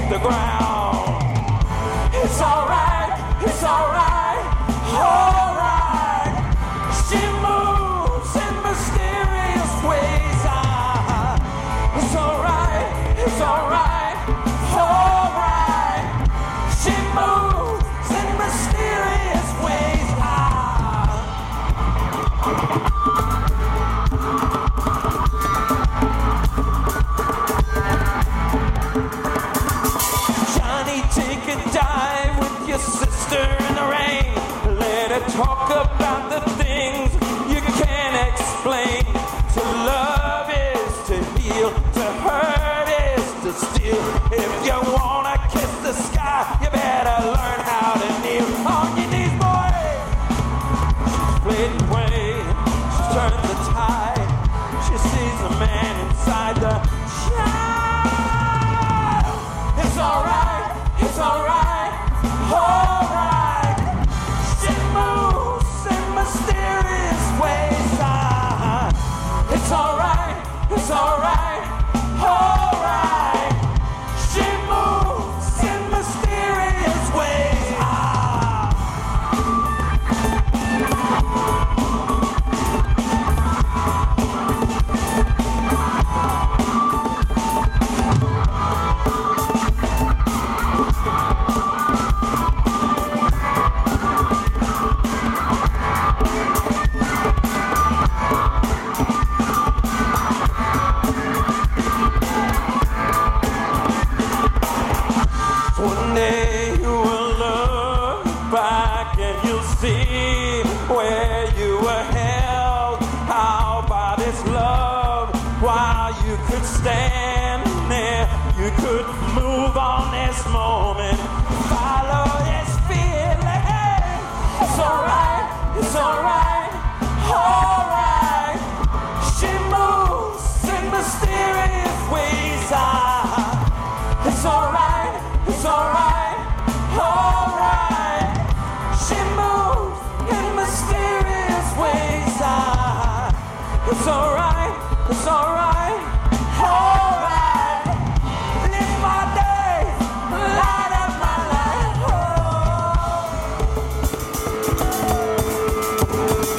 the ground. It's alright, it's alright, alright. She moves in mysterious ways. It's alright, it's alright, alright. She moves in mysterious ways. Johnny, take a dive with your sister in the rain. Let her talk about the things you can't explain. To love is to heal, to hurt is to steal. If you wanna kiss the sky, you better learn how to kneel on your knees, boy. She's played the way, she's turned the tide. She sees a man inside the child. It's alright, it's alright, alright. She moves in mysterious ways. It's alright, it's alright, alright. She moves in mysterious ways. One day you will look back and you'll see where you were held. How by this love, while you could stand there, you could move on this moment, follow this feeling. It's alright, it's alright, alright. She moves in mysterious ways. It's alright, it's alright, alright. She moves in mysterious ways. It's alright, it's alright.